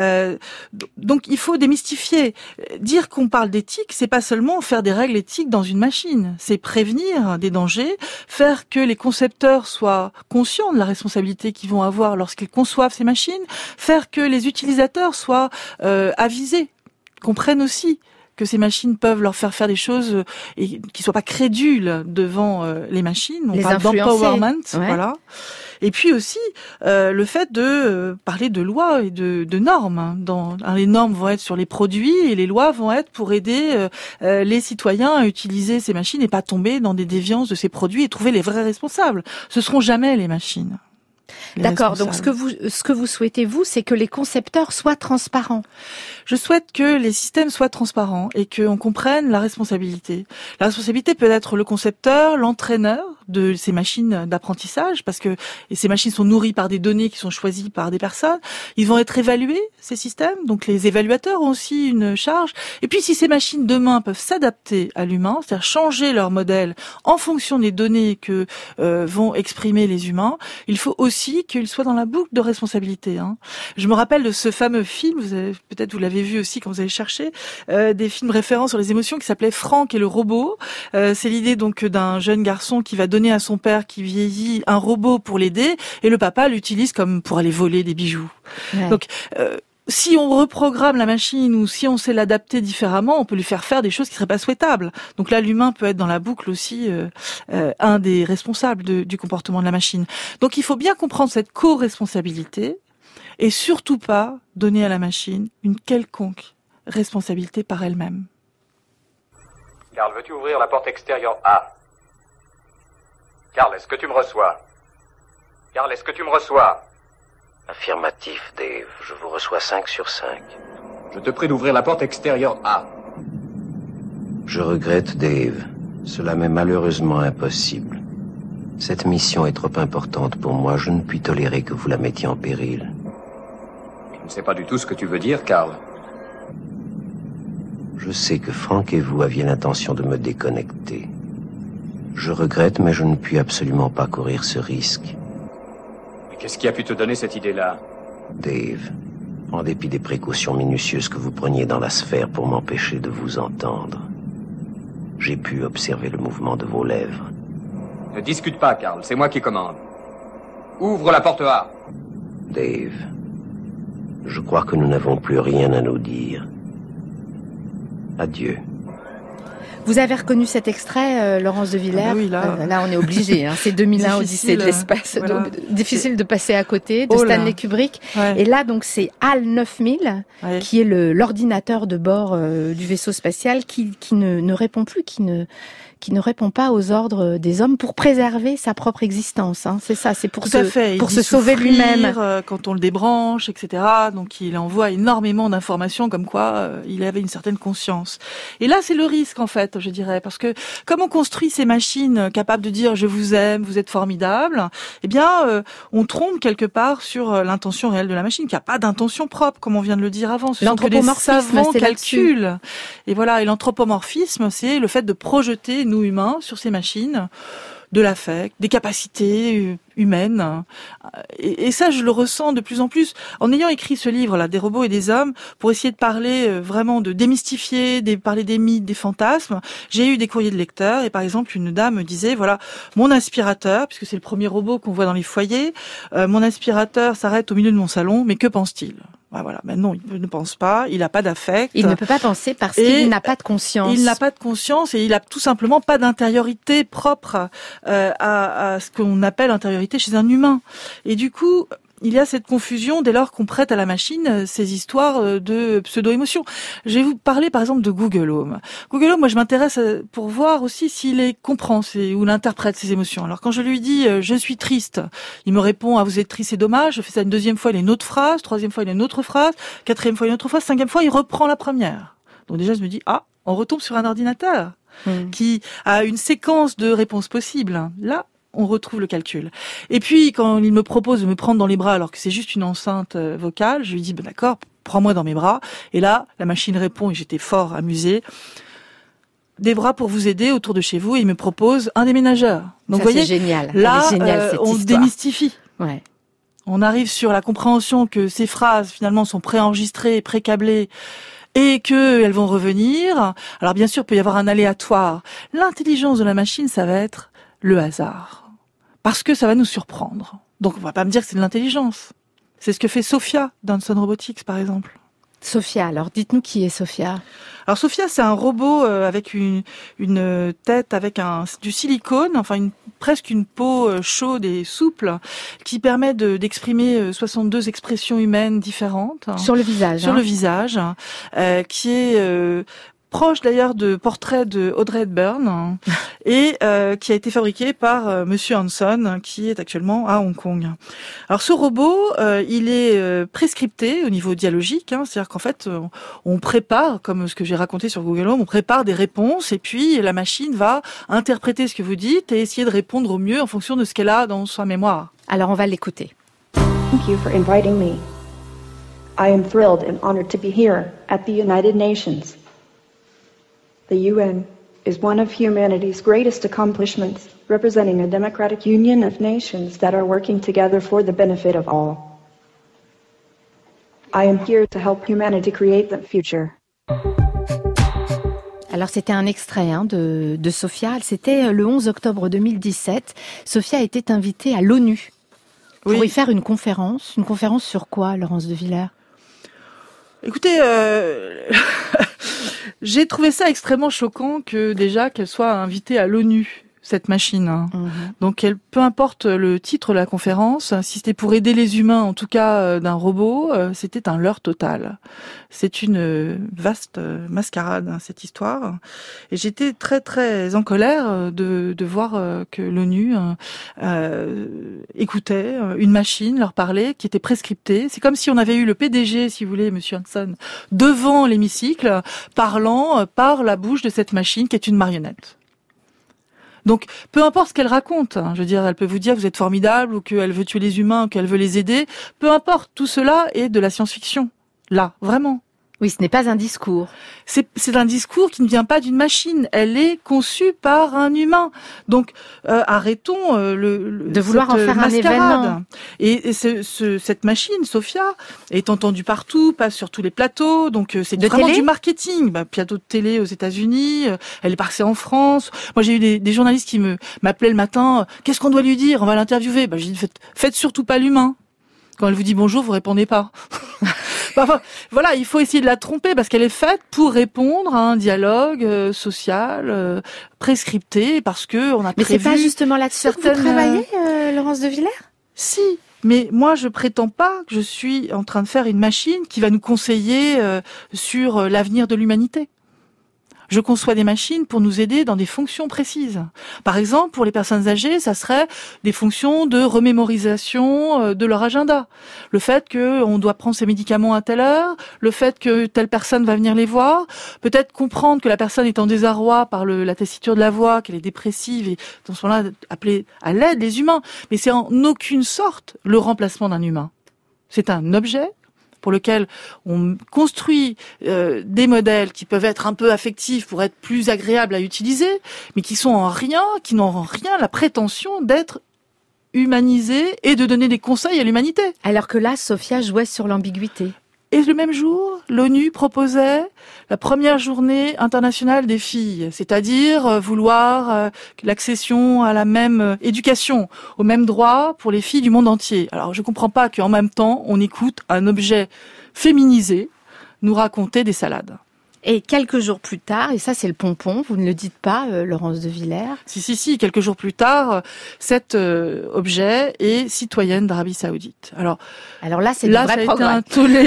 Donc il faut démystifier. Dire qu'on parle d'éthique, c'est pas seulement faire des règles éthiques dans une machine. C'est prévenir des dangers, faire que les concepteurs soient conscients de la responsabilité qu'ils vont avoir lorsqu'ils conçoivent ces machines, faire que les utilisateurs soient avisés, comprennent aussi que ces machines peuvent leur faire des choses et qui soient pas crédules devant les machines. On parle d'empowerment, voilà. Et puis aussi le fait de parler de lois et de normes. Les normes vont être sur les produits et les lois vont être pour aider les citoyens à utiliser ces machines et pas tomber dans des déviances de ces produits et trouver les vrais responsables. Ce seront jamais les machines. D'accord, donc ce que vous souhaitez, vous, c'est que les concepteurs soient transparents. Je souhaite que les systèmes soient transparents et qu'on comprenne la responsabilité. La responsabilité peut être le concepteur, l'entraîneur de ces machines d'apprentissage, parce que ces machines sont nourries par des données qui sont choisies par des personnes. Ils vont être évalués, ces systèmes, donc les évaluateurs ont aussi une charge. Et puis si ces machines demain peuvent s'adapter à l'humain, c'est-à-dire changer leur modèle en fonction des données que vont exprimer les humains, il faut aussi qu'ils soient dans la boucle de responsabilité. Je me rappelle de ce fameux film, peut-être vous l'avez vu aussi quand vous avez cherché, des films référents sur les émotions qui s'appelait Franck et le robot. C'est l'idée donc d'un jeune garçon qui va donner à son père qui vieillit un robot pour l'aider, et le papa l'utilise comme pour aller voler des bijoux. Ouais. Donc si on reprogramme la machine ou si on sait l'adapter différemment, on peut lui faire des choses qui seraient pas souhaitables. Donc là, l'humain peut être dans la boucle aussi un des responsables du comportement de la machine. Donc il faut bien comprendre cette co-responsabilité et surtout pas donner à la machine une quelconque responsabilité par elle-même. Karl, veux-tu ouvrir la porte extérieure A? Karl, est-ce que tu me reçois? Karl, est-ce que tu me reçois? Affirmatif, Dave. Je vous reçois 5 sur 5. Je te prie d'ouvrir la porte extérieure A. Je regrette, Dave. Cela m'est malheureusement impossible. Cette mission est trop importante pour moi. Je ne puis tolérer que vous la mettiez en péril. Je ne sais pas du tout ce que tu veux dire, Carl. Je sais que Frank et vous aviez l'intention de me déconnecter. Je regrette, mais je ne puis absolument pas courir ce risque. Mais qu'est-ce qui a pu te donner cette idée-là? Dave, en dépit des précautions minutieuses que vous preniez dans la sphère pour m'empêcher de vous entendre, j'ai pu observer le mouvement de vos lèvres. Ne discute pas, Carl, c'est moi qui commande. Ouvre la porte A. Dave, je crois que nous n'avons plus rien à nous dire. Adieu. Vous avez reconnu cet extrait, Laurence de Villers? Oui, là, on est obligé. Hein. C'est 2001, Odyssée de l'espace. Voilà. Difficile de passer à côté de Stanley Kubrick. Ouais. Et là, donc, c'est HAL 9000, qui est l'ordinateur de bord du vaisseau spatial qui ne répond plus, qui ne répond pas aux ordres des hommes pour préserver sa propre existence. Hein. C'est ça, c'est pour se sauver lui-même. Quand on le débranche, etc. Donc il envoie énormément d'informations comme quoi il avait une certaine conscience. Et là, c'est le risque en fait, je dirais, parce que comme on construit ces machines capables de dire je vous aime, vous êtes formidable, eh bien on trompe quelque part sur l'intention réelle de la machine, qui n'a pas d'intention propre, comme on vient de le dire avant. Ce sont que des savants calculs. Et voilà, et l'anthropomorphisme, c'est le fait de projeter nous humains sur ces machines de l'affect, des capacités humaines. Et ça, je le ressens de plus en plus en ayant écrit ce livre-là, Des robots et des hommes, pour essayer de parler vraiment de démystifier, parler des mythes, des fantasmes. J'ai eu des courriers de lecteurs et par exemple, une dame me disait, voilà, mon aspirateur, puisque c'est le premier robot qu'on voit dans les foyers, mon aspirateur s'arrête au milieu de mon salon, mais que pense-t-il ? Voilà, mais non, il ne pense pas, il n'a pas d'affect. Il ne peut pas penser parce qu'il n'a pas de conscience. Il n'a pas de conscience et il n'a tout simplement pas d'intériorité propre à ce qu'on appelle intériorité chez un humain. Et du coup, il y a cette confusion dès lors qu'on prête à la machine ces histoires de pseudo-émotions. Je vais vous parler par exemple de Google Home. Google Home, moi je m'intéresse pour voir aussi s'il les comprend ou l'interprète ces émotions. Alors quand je lui dis je suis triste, il me répond vous êtes triste, c'est dommage. Je fais ça une deuxième fois, il a une autre phrase, troisième fois il a une autre phrase, quatrième fois il a une autre phrase, cinquième fois il reprend la première. Donc déjà je me dis on retombe sur un ordinateur qui a une séquence de réponses possibles. Là, on retrouve le calcul. Et puis, quand il me propose de me prendre dans les bras, alors que c'est juste une enceinte vocale, je lui dis, d'accord, prends-moi dans mes bras. Et là, la machine répond, et j'étais fort amusée, des bras pour vous aider autour de chez vous, et il me propose un déménageur. Donc, vous voyez, c'est génial. Là, on histoire. démystifie. Ouais. On arrive sur la compréhension que ces phrases, finalement, sont préenregistrées, précablées, et qu'elles vont revenir. Alors, bien sûr, il peut y avoir un aléatoire. L'intelligence de la machine, ça va être le hasard. Parce que ça va nous surprendre. Donc on va pas me dire que c'est de l'intelligence. C'est ce que fait Sophia d'Hanson Robotics, par exemple. Sophia, alors dites-nous qui est Sophia. Alors Sophia, c'est un robot avec une tête avec du silicone, enfin presque une peau chaude et souple, qui permet d'exprimer 62 expressions humaines différentes. Sur le visage. Sur le visage, qui est proche d'ailleurs de portraits de Audrey Hepburn et qui a été fabriqué par Monsieur Hanson, qui est actuellement à Hong Kong. Alors ce robot, il est prescripté au niveau dialogique, c'est-à-dire qu'en fait on prépare, comme ce que j'ai raconté sur Google Home, on prépare des réponses et puis la machine va interpréter ce que vous dites et essayer de répondre au mieux en fonction de ce qu'elle a dans sa mémoire. Alors on va l'écouter. Thank you for inviting me. I am thrilled and honored to be here at the United Nations. The UN is one of humanity's greatest accomplishments, representing a democratic union of nations that are working together for the benefit of all. I am here to help humanity create the future. Alors c'était un extrait de Sophia, c'était le 11 octobre 2017. Sophia était invitée à l'ONU pour y faire une conférence. Une conférence sur quoi, Laurence de Villers ? Écoutez, j'ai trouvé ça extrêmement choquant qu'elle soit invitée à l'ONU. cette machine. Donc, peu importe le titre de la conférence, si c'était pour aider les humains, en tout cas d'un robot, c'était un leurre total. C'est une vaste mascarade, cette histoire. Et j'étais très, très en colère de voir que l'ONU écoutait une machine leur parler qui était prescriptée. C'est comme si on avait eu le PDG, si vous voulez, Monsieur Hanson, devant l'hémicycle, parlant par la bouche de cette machine qui est une marionnette. Donc, peu importe ce qu'elle raconte, je veux dire, elle peut vous dire que vous êtes formidable, ou qu'elle veut tuer les humains, ou qu'elle veut les aider, peu importe, tout cela est de la science-fiction. Là, vraiment. Oui, ce n'est pas un discours. C'est un discours qui ne vient pas d'une machine. Elle est conçue par un humain. Donc, arrêtons de vouloir en faire mascarade. Un événement. Et cette machine, Sophia, est entendue partout, passe sur tous les plateaux. Donc, c'est vraiment du marketing. Plateau de télé aux États-Unis. Elle est passée en France. Moi, j'ai eu des journalistes qui m'appelaient le matin. Qu'est-ce qu'on doit lui dire? On va l'interviewer. J'ai dit, faites surtout pas l'humain. Quand elle vous dit bonjour, vous répondez pas. Voilà, il faut essayer de la tromper parce qu'elle est faite pour répondre à un dialogue social prescripté parce que on a prévu. Mais c'est pas justement là-dessus que vous travaillez, Laurence de Villers? Si, mais moi je prétends pas que je suis en train de faire une machine qui va nous conseiller sur l'avenir de l'humanité. Je conçois des machines pour nous aider dans des fonctions précises. Par exemple, pour les personnes âgées, ça serait des fonctions de remémorisation de leur agenda. Le fait qu'on doit prendre ses médicaments à telle heure, le fait que telle personne va venir les voir, peut-être comprendre que la personne est en désarroi par la tessiture de la voix, qu'elle est dépressive et dans ce moment-là appeler à l'aide les humains. Mais c'est en aucune sorte le remplacement d'un humain. C'est un objet pour lequel on construit des modèles qui peuvent être un peu affectifs pour être plus agréables à utiliser, mais qui n'ont en rien la prétention d'être humanisés et de donner des conseils à l'humanité. Alors que là, Sophia jouait sur l'ambiguïté. Et le même jour, l'ONU proposait la première journée internationale des filles, c'est-à-dire vouloir l'accession à la même éducation, aux mêmes droits pour les filles du monde entier. Alors je comprends pas qu'en même temps, on écoute un objet féminisé nous raconter des salades. Et quelques jours plus tard, et ça c'est le pompon, vous ne le dites pas, Laurence de Villers. Si, quelques jours plus tard, cet objet est citoyenne d'Arabie Saoudite. Alors là, c'est le vrai progrès.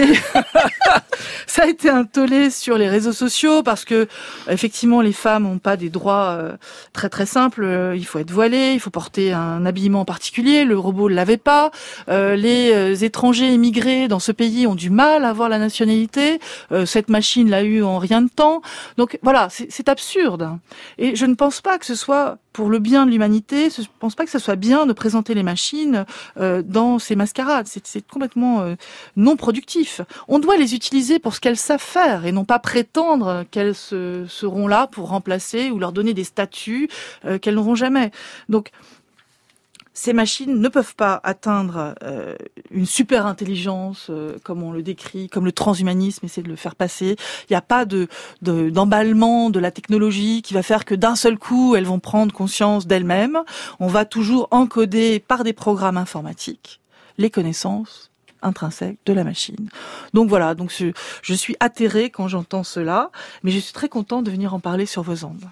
Ça a été un tollé sur les réseaux sociaux parce que effectivement les femmes n'ont pas des droits très très simples. Il faut être voilé, il faut porter un habillement particulier. Le robot ne l'avait pas. Les étrangers immigrés dans ce pays ont du mal à avoir la nationalité. Cette machine l'a eu en rien de temps. Donc voilà, c'est absurde. Et je ne pense pas que ce soit pour le bien de l'humanité, je ne pense pas que ce soit bien de présenter les machines dans ces mascarades. C'est complètement non productif. On doit les utiliser pour ce qu'elles savent faire et non pas prétendre qu'elles seront là pour remplacer ou leur donner des statuts qu'elles n'auront jamais. Donc, ces machines ne peuvent pas atteindre une super intelligence comme on le décrit, comme le transhumanisme essaie de le faire passer. Il n'y a pas d'emballement de la technologie qui va faire que d'un seul coup, elles vont prendre conscience d'elles-mêmes. On va toujours encoder par des programmes informatiques les connaissances intrinsèques de la machine. Donc voilà, je suis atterrée quand j'entends cela, mais je suis très contente de venir en parler sur vos ondes.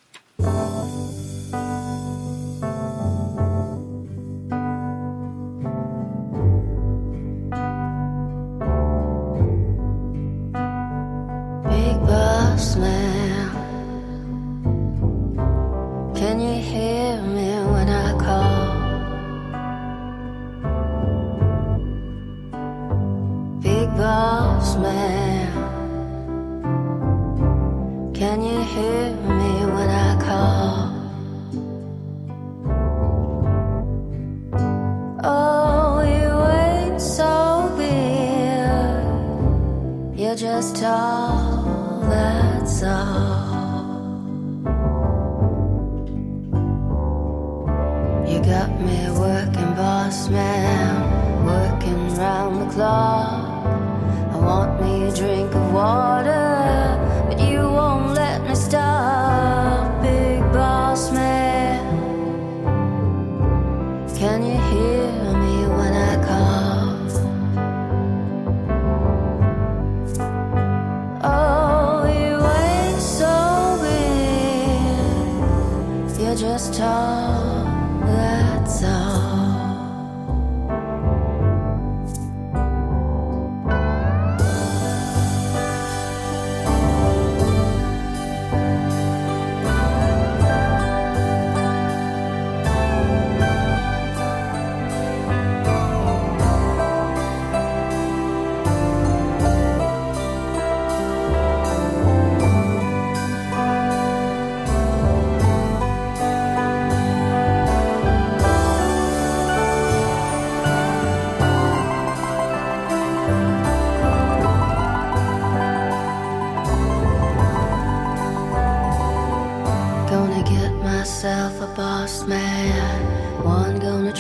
Boss man, can you hear me when I call? Big boss man, can you hear me when I call? Oh, you ain't so big, you're just tall, that's all. You got me working, boss man, working round the clock. I want me a drink of water, but you won't let me stop. Big boss man, can you hear me when I call? Oh, you ain't so big, you're just tall.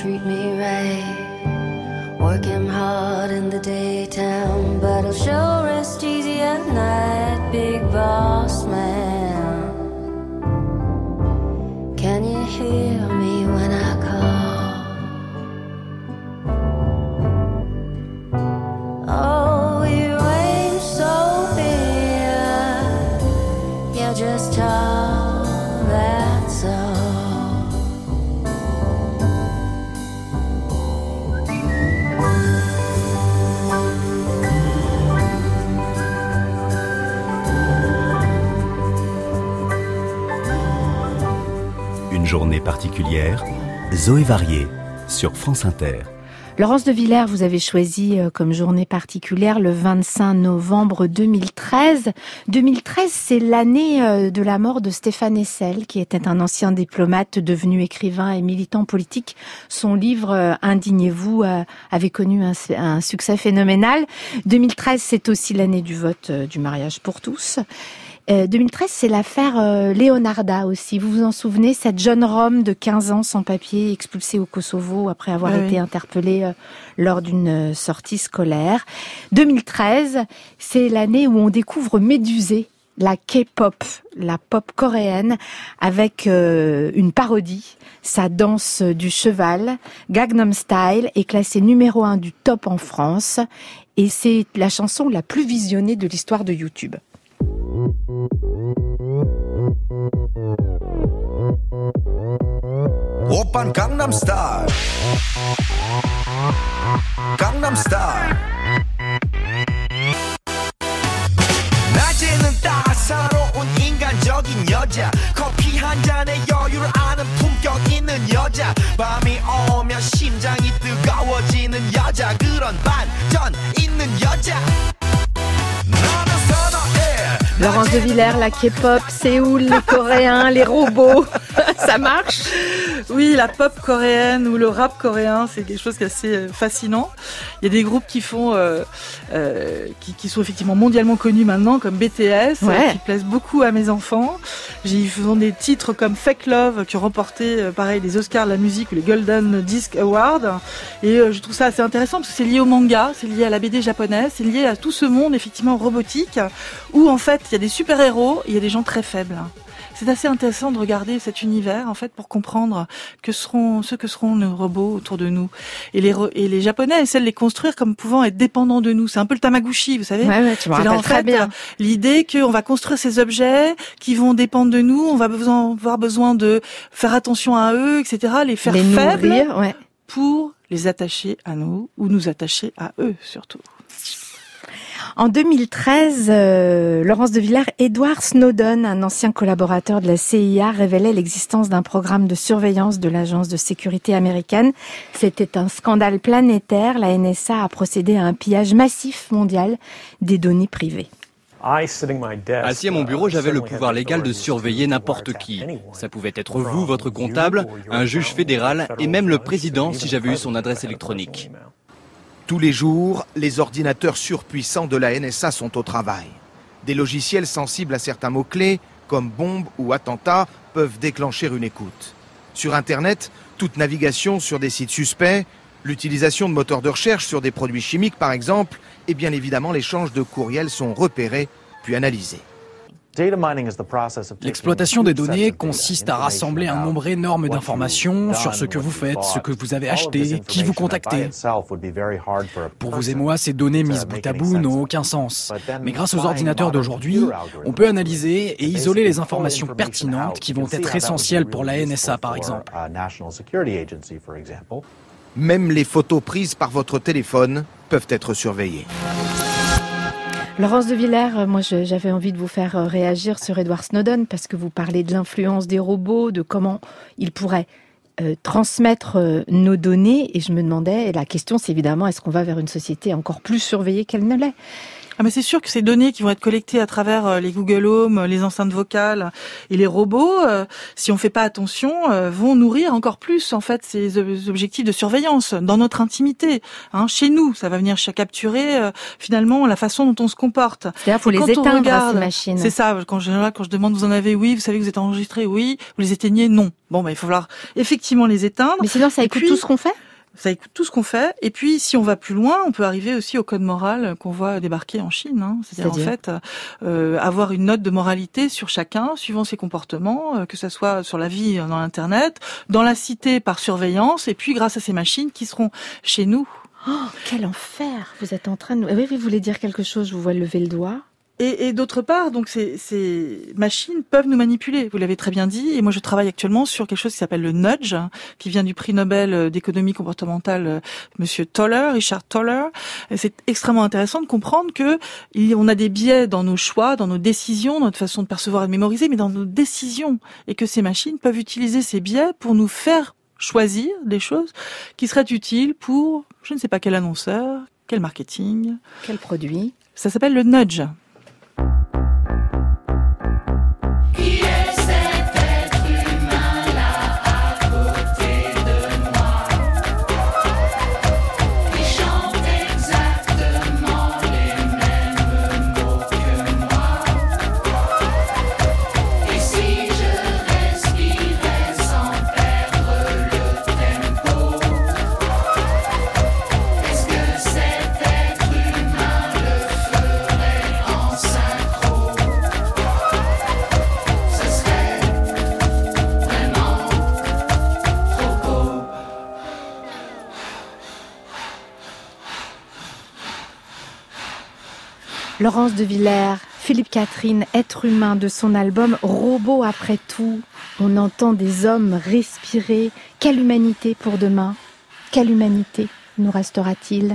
treat me right. Working hard in the daytime, but I'll sure rest easy at night, big boss man. Can you hear me when I call? Oh, you ain't so big, you're just tall, that's all. Une journée particulière, Zoé Varier, sur France Inter. Laurence de Villers, vous avez choisi comme journée particulière le 25 novembre 2013. 2013, c'est l'année de la mort de Stéphane Hessel, qui était un ancien diplomate devenu écrivain et militant politique. Son livre « Indignez-vous » avait connu un succès phénoménal. 2013, c'est aussi l'année du vote du mariage pour tous. 2013, c'est l'affaire Leonarda aussi. Vous vous en souvenez, cette jeune Rome de 15 ans sans papier, expulsée au Kosovo après avoir été interpellée lors d'une sortie scolaire. 2013, c'est l'année où on découvre Médusée, la K-pop, la pop coréenne, avec une parodie. Sa danse du cheval, Gangnam Style, est classée numéro 1 du top en France. Et c'est la chanson la plus visionnée de l'histoire de YouTube. 오빤 강남 스타일 강남 스타일 낮에는 따사로운 인간적인 여자 커피 한 잔에 여유를 아는 품격 있는 여자 밤이 오면 심장이 뜨거워지는 여자 그런 반전 있는 여자 나는 선호해 Laurence de Villers, la K-pop, Séoul, les Coréens, les robots, ça marche? Oui, la pop coréenne ou le rap coréen, c'est quelque chose qui est assez fascinant. Il y a des groupes qui font, qui sont effectivement mondialement connus maintenant, comme BTS, qui plaisent beaucoup à mes enfants. Ils font des titres comme Fake Love, qui ont remporté, pareil, les Oscars de la musique ou les Golden Disc Awards. Et je trouve ça assez intéressant parce que c'est lié au manga, c'est lié à la BD japonaise, c'est lié à tout ce monde, effectivement, robotique, où en fait, il y a des super-héros, il y a des gens très faibles. C'est assez intéressant de regarder cet univers, en fait, pour comprendre ce que seront nos robots autour de nous. Et les Japonais essaient de les construire comme pouvant être dépendants de nous. C'est un peu le Tamagotchi, vous savez. Ouais, tu me rappelles très bien. L'idée qu'on va construire ces objets qui vont dépendre de nous, on va avoir besoin de faire attention à eux, etc., les faire faibles pour les attacher à nous ou nous attacher à eux, surtout. En 2013, Laurence de Villers, Edward Snowden, un ancien collaborateur de la CIA, révélait l'existence d'un programme de surveillance de l'agence de sécurité américaine. C'était un scandale planétaire. La NSA a procédé à un pillage massif mondial des données privées. Assis à mon bureau, j'avais le pouvoir légal de surveiller n'importe qui. Ça pouvait être vous, votre comptable, un juge fédéral et même le président si j'avais eu son adresse électronique. Tous les jours, les ordinateurs surpuissants de la NSA sont au travail. Des logiciels sensibles à certains mots-clés, comme bombe ou attentat, peuvent déclencher une écoute. Sur Internet, toute navigation sur des sites suspects, l'utilisation de moteurs de recherche sur des produits chimiques par exemple, et bien évidemment l'échange de courriels sont repérés puis analysés. L'exploitation des données consiste à rassembler un nombre énorme d'informations sur ce que vous faites, ce que vous avez acheté, qui vous contactez. Pour vous et moi, ces données mises bout à bout n'ont aucun sens. Mais grâce aux ordinateurs d'aujourd'hui, on peut analyser et isoler les informations pertinentes qui vont être essentielles pour la NSA, par exemple. Même les photos prises par votre téléphone peuvent être surveillées. Laurence de Villers, moi j'avais envie de vous faire réagir sur Edward Snowden parce que vous parlez de l'influence des robots, de comment ils pourraient transmettre nos données et je me demandais, et la question c'est évidemment est-ce qu'on va vers une société encore plus surveillée qu'elle ne l'est ? Ah mais c'est sûr que ces données qui vont être collectées à travers les Google Home, les enceintes vocales et les robots, si on fait pas attention, vont nourrir encore plus en fait ces objectifs de surveillance dans notre intimité. Chez nous, ça va venir capturer finalement la façon dont on se comporte. C'est-à-dire faut les éteindre ces machines. C'est ça. Quand je demande, vous en avez? Oui. Vous savez que vous êtes enregistré? Oui. Vous les éteignez? Non. Bon, il faut falloir effectivement les éteindre. Mais sinon, ça écoute tout ce qu'on fait? Ça écoute tout ce qu'on fait. Et puis, si on va plus loin, on peut arriver aussi au code moral qu'on voit débarquer en Chine. C'est-à-dire, en fait, avoir une note de moralité sur chacun, suivant ses comportements, que ça soit sur la vie dans l'Internet, dans la cité par surveillance, et puis grâce à ces machines qui seront chez nous. Oh, quel enfer! Vous êtes en train de... Oui, vous voulez dire quelque chose, je vous vois lever le doigt. Et d'autre part, donc ces machines peuvent nous manipuler. Vous l'avez très bien dit. Et moi, je travaille actuellement sur quelque chose qui s'appelle le nudge, qui vient du prix Nobel d'économie comportementale, Monsieur Toller, Richard Toller. Et c'est extrêmement intéressant de comprendre que on a des biais dans nos choix, dans nos décisions, dans notre façon de percevoir et de mémoriser, mais dans nos décisions, et que ces machines peuvent utiliser ces biais pour nous faire choisir des choses qui seraient utiles pour, je ne sais pas quel annonceur, quel marketing, quel produit. Ça s'appelle le nudge. Laurence de Villers, Philippe Catherine, être humain de son album Robot après tout. On entend des hommes respirer. Quelle humanité pour demain? Quelle humanité nous restera-t-il?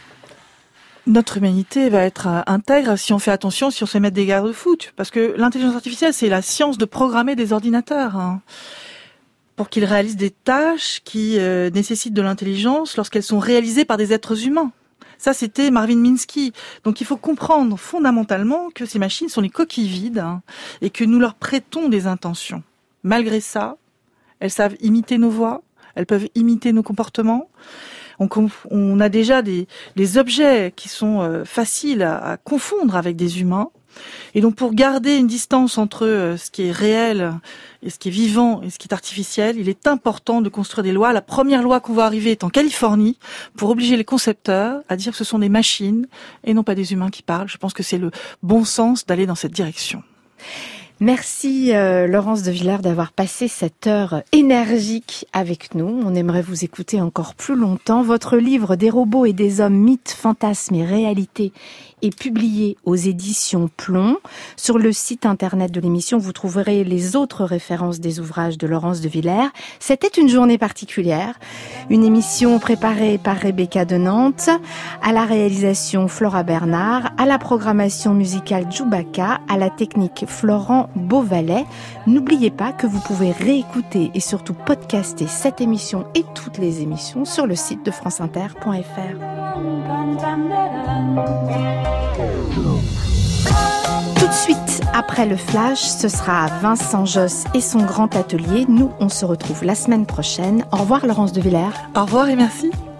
Notre humanité va être intègre si on fait attention, si on se met des garde-fous. Parce que l'intelligence artificielle, c'est la science de programmer des ordinateurs. Pour qu'ils réalisent des tâches qui nécessitent de l'intelligence lorsqu'elles sont réalisées par des êtres humains. Ça, c'était Marvin Minsky. Donc, il faut comprendre fondamentalement que ces machines sont les coquilles vides et que nous leur prêtons des intentions. Malgré ça, elles savent imiter nos voix, elles peuvent imiter nos comportements. On a déjà des objets qui sont faciles à confondre avec des humains. Et donc, pour garder une distance entre ce qui est réel et ce qui est vivant et ce qui est artificiel, il est important de construire des lois. La première loi qu'on va arriver est en Californie pour obliger les concepteurs à dire que ce sont des machines et non pas des humains qui parlent. Je pense que c'est le bon sens d'aller dans cette direction. Merci Laurence de Villers d'avoir passé cette heure énergique avec nous. On aimerait vous écouter encore plus longtemps. Votre livre Des robots et des hommes, mythes, fantasmes et réalités est publié aux éditions Plomb. Sur le site internet de l'émission, vous trouverez les autres références des ouvrages de Laurence de Villers. C'était une journée particulière, une émission préparée par Rebecca de Nantes, à la réalisation Flora Bernard, à la programmation musicale Djoubaka, à la technique Florent Beauvalet. N'oubliez pas que vous pouvez réécouter et surtout podcaster cette émission et toutes les émissions sur le site de franceinter.fr. Tout de suite après le flash, ce sera Vincent Josse et son grand atelier. Nous, on se retrouve la semaine prochaine. Au revoir Laurence de Villers. Au revoir et merci.